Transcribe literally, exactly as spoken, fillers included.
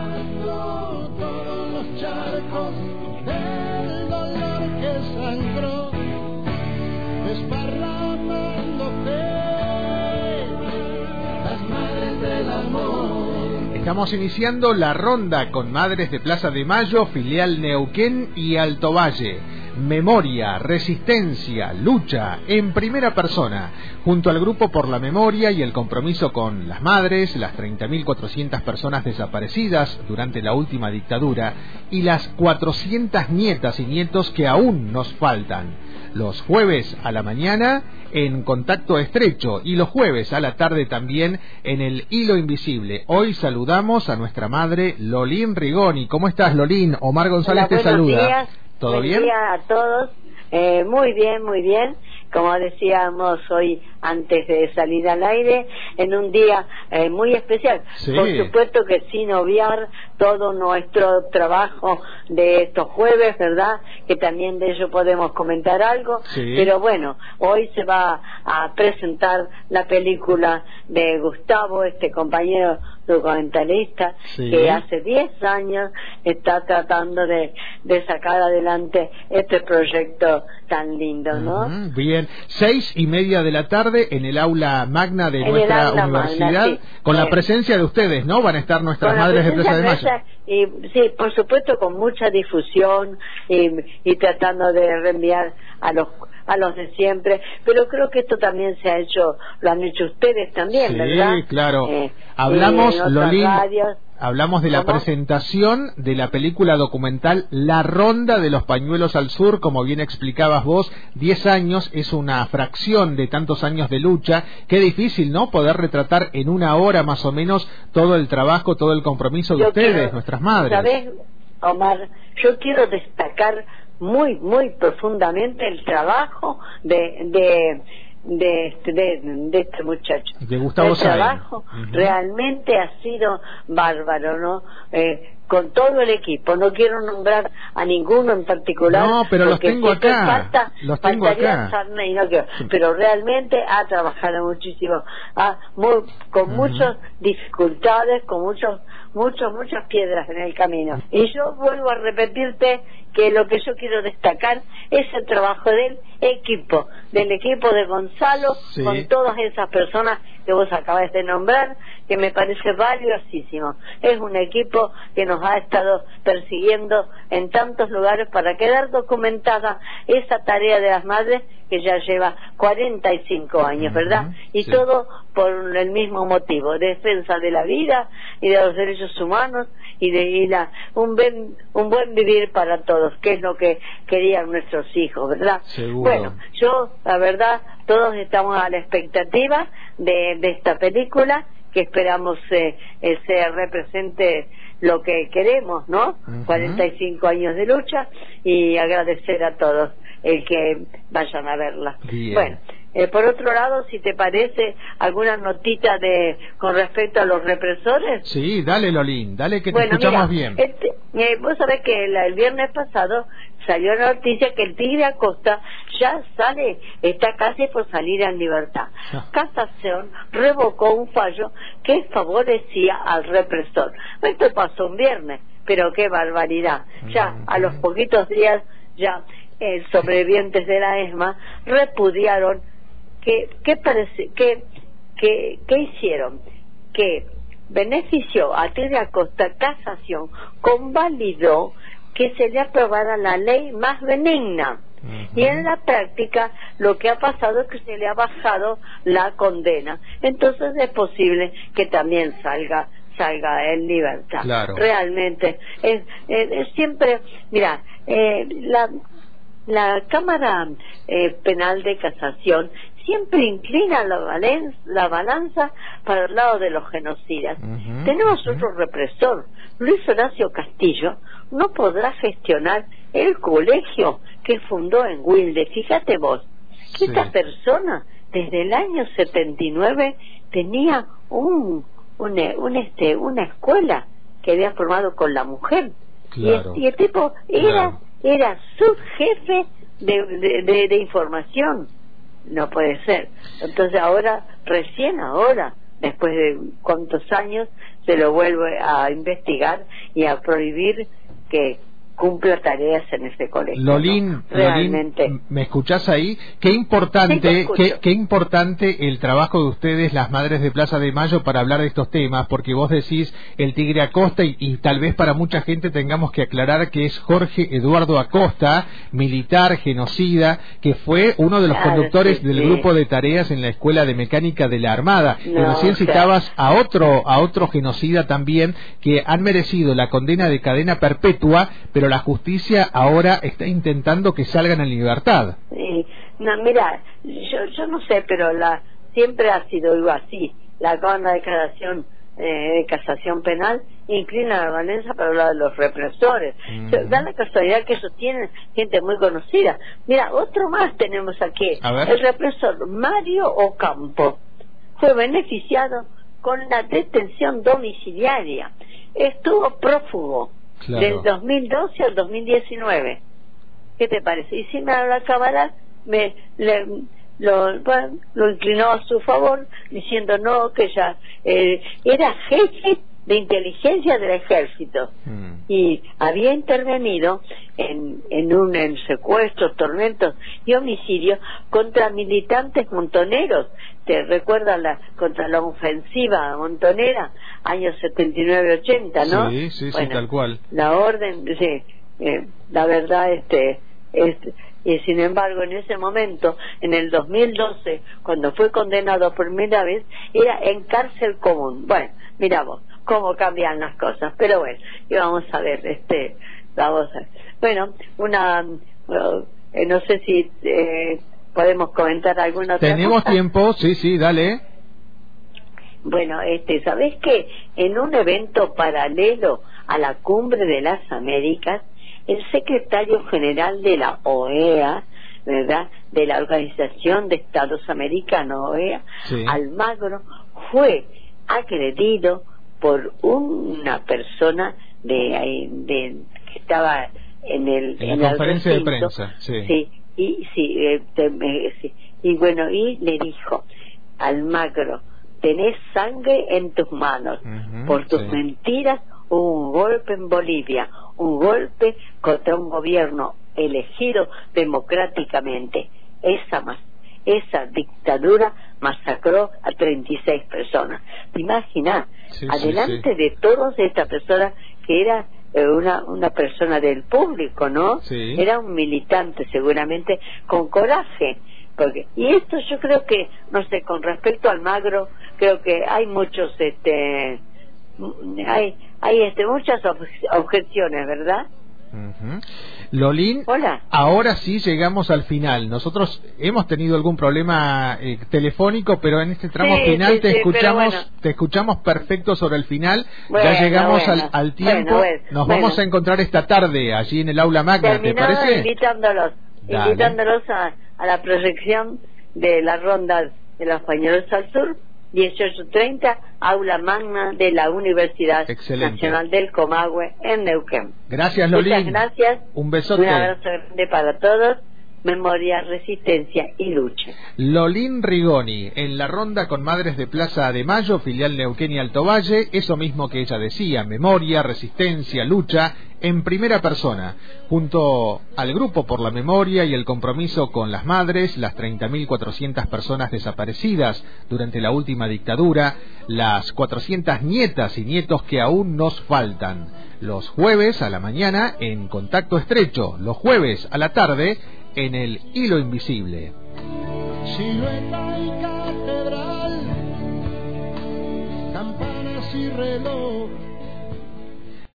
Lavando todos los charcos del dolor que sangró, desparramando fe, las madres del amor. Estamos iniciando la ronda con Madres de Plaza de Mayo, filial Neuquén y Alto Valle. Memoria, resistencia, lucha en primera persona, junto al Grupo por la Memoria y el compromiso con las madres, las treinta mil cuatrocientas personas desaparecidas durante la última dictadura y las cuatrocientas nietas y nietos que aún nos faltan. Los jueves a la mañana en Contacto Estrecho y los jueves a la tarde también en el Hilo Invisible. Hoy saludamos a nuestra madre Lolín Rigoni. ¿Cómo estás, Lolín? Omar González Hola, te saluda. Días. ¿Todo Buen bien? día a todos. Eh, muy bien, muy bien. Como decíamos hoy antes de salir al aire, en un día eh, muy especial. Sí. Por supuesto que sin obviar todo nuestro trabajo de estos jueves, ¿verdad? Que también de ello podemos comentar algo. Sí. Pero bueno, hoy se va a presentar la película de Gustavo, este compañero documentalista, sí, que hace diez años está tratando de, de sacar adelante este proyecto tan lindo, ¿no? Uh-huh. Bien, seis y media de la tarde en el aula magna de en nuestra aula universidad, magna, sí. con eh, la presencia de ustedes, ¿no? Van a estar nuestras madres de Plaza de Mayo. Y, sí, por supuesto, con mucha difusión y, y tratando de reenviar a los a los de siempre, pero creo que esto también se ha hecho, lo han hecho ustedes también, sí, ¿verdad? Sí, claro. Eh, Hablamos, Lolín, radios. hablamos de la ¿Cómo? presentación de la película documental La Ronda de los Pañuelos al Sur, como bien explicabas vos, diez años es una fracción de tantos años de lucha. Qué difícil, ¿no? Poder retratar en una hora más o menos todo el trabajo, todo el compromiso de Yo ustedes, quiero, nuestras madres. ¿Sabés, Omar? Yo quiero destacar muy, muy profundamente el trabajo de... de de este, de, de este muchacho. De Gustavo el Sáenz. trabajo Uh-huh. realmente ha sido bárbaro, ¿no? Eh, con todo el equipo, no quiero nombrar a ninguno en particular. No, pero los tengo acá. Falta, los tengo acá. Sarne y no quiero, pero realmente ha trabajado muchísimo, ha, muy, con Uh-huh. muchas dificultades, con muchos, muchos, muchas piedras en el camino. Y yo vuelvo a repetirte que lo que yo quiero destacar es el trabajo del equipo, del equipo de Gonzalo, sí, con todas esas personas que vos acabas de nombrar, que me parece valiosísimo. Es un equipo que nos ha estado persiguiendo en tantos lugares para quedar documentada esa tarea de las madres que ya lleva cuarenta y cinco años, ¿verdad? Uh-huh. Y sí, todo por el mismo motivo, defensa de la vida y de los derechos humanos y de y la, un, buen, un buen vivir para todos, que es lo que querían nuestros hijos, ¿verdad? Seguro. Bueno, yo, la verdad, todos estamos a la expectativa de, de esta película, que esperamos eh, eh, se represente lo que queremos, ¿no? Uh-huh. cuarenta y cinco años de lucha, y agradecer a todos el que vayan a verla. Bien. Bueno, eh, por otro lado, si te parece, alguna notita de con respecto a los represores. Sí, dale, Lolín, dale que te Bueno, escuchamos mira, bien. Este, eh, vos sabés que la, el viernes pasado salió la noticia que el Tigre Acosta ya sale, está casi por salir en libertad. Ah. Casación revocó un fallo que favorecía al represor. Esto pasó un viernes, pero qué barbaridad. Ya a los poquitos días, ya eh, sobrevivientes de la ESMA repudiaron que, que parece, que, que, que hicieron que benefició a Tigre Acosta. Casación convalidó que se le aprobara la ley más benigna. Uh-huh. Y en la práctica lo que ha pasado es que se le ha bajado la condena. Entonces es posible que también salga salga en libertad. Claro. Realmente es, es, es siempre, mira, eh, la la Cámara eh, Penal de Casación siempre inclina la, valen, la balanza para el lado de los genocidas. Uh-huh, Tenemos uh-huh. otro represor, Luis Horacio Castillo, no podrá gestionar el colegio que fundó en Wilde. Fíjate vos, que sí. Esta persona desde el año setenta y nueve tenía un, un, un este, una escuela que había formado con la mujer. Claro. Y, y el tipo era, claro. era su jefe de, de, de, de información. No puede ser. Entonces ahora, recién ahora, después de cuántos años, se lo vuelve a investigar y a prohibir que cumpla tareas en ese colegio. Lolín, ¿no? Realmente. Lolín, ¿me escuchás ahí? Qué importante, sí, qué, qué importante el trabajo de ustedes, las madres de Plaza de Mayo, para hablar de estos temas, porque vos decís el Tigre Acosta y, y tal vez para mucha gente tengamos que aclarar que es Jorge Eduardo Acosta, militar, genocida, que fue uno de los claro, conductores sí, del sí. grupo de tareas en la Escuela de Mecánica de la Armada. No, y recién citabas a otro, a otro genocida también, que han merecido la condena de cadena perpetua, pero la justicia ahora está intentando que salgan en libertad. Sí. No, mira, yo, yo no sé, pero la siempre ha sido algo así. La Cámara de Casación, eh, de Casación Penal inclina la balanza para hablar de los represores. Mm. So, da la casualidad que ellos tienen gente muy conocida. Mira, otro más tenemos aquí. El represor Mario Ocampo fue beneficiado con la detención domiciliaria. Estuvo prófugo. Claro. Del dos mil doce al dos mil diecinueve. ¿Qué te parece? Y si me la cámara me le, lo, bueno, lo inclinó a su favor, diciendo no, que ya eh, era jefe de inteligencia del ejército mm. y había intervenido en, en un en secuestros, tormentos y homicidios contra militantes montoneros. ¿Te recuerdas la, contra la ofensiva montonera, años setenta y nueve ochenta, no? Sí, sí, bueno, sí, tal cual. La orden, sí, eh, la verdad, este, este, y sin embargo, en ese momento, en el dos mil doce, cuando fue condenado por primera vez, era en cárcel común. Bueno, miramos cómo cambian las cosas, pero bueno, y vamos a ver, este, vamos a ver. Bueno, una, bueno, eh, no sé si eh, podemos comentar alguna otra ¿Tenemos cosa? tiempo? Sí, sí, dale. Bueno, este, ¿sabés qué? En un evento paralelo a la Cumbre de las Américas, el secretario general de la O E A, ¿verdad?, de la Organización de Estados Americanos, O E A, sí. Almagro, fue agredido por una persona de, de que estaba en el en la en conferencia el recinto, de prensa, sí, sí y sí, eh, te, eh, sí y bueno y le dijo: Almagro, tenés sangre en tus manos, uh-huh, por tus sí. mentiras hubo un golpe en Bolivia, un golpe contra un gobierno elegido democráticamente. Esa más esa dictadura masacró a treinta y seis personas. ¿Te imaginas? Sí, adelante sí, sí. de todas estas personas, que era eh, una una persona del público, ¿no? Sí. Era un militante seguramente con coraje. Porque, y esto yo creo que, no sé, con respecto al Almagro, creo que hay muchos, este, hay, hay este, muchas objeciones, ¿verdad? Uh-huh. Lolín, hola. Ahora sí llegamos al final. Nosotros hemos tenido algún problema eh, telefónico, pero en este tramo sí, final sí, te sí, escuchamos, bueno. te escuchamos perfecto sobre el final. Bueno, ya llegamos bueno, al, al tiempo. Bueno, bueno, Nos bueno. vamos a encontrar esta tarde allí en el aula magna, Terminado, ¿te parece? Invitándolos, Dale. invitándolos a, a la proyección de la ronda de los Pañuelos al Sur, dieciocho treinta, aula magna de la Universidad Excelente. Nacional del Comahue en Neuquén. Gracias, Lolín. Muchas gracias. Un besote. Un abrazo grande para todos. Memoria, resistencia y lucha. Lolín Rigoni, en la ronda con Madres de Plaza de Mayo, filial Neuquén y Alto Valle, eso mismo que ella decía: memoria, resistencia, lucha, en primera persona, junto al Grupo por la Memoria y el compromiso con las madres, las treinta mil cuatrocientas personas desaparecidas durante la última dictadura, las cuatrocientas nietas y nietos que aún nos faltan. Los jueves a la mañana en Contacto Estrecho, los jueves a la tarde en el Hilo Invisible. Silueta y catedral, campanas y reloj.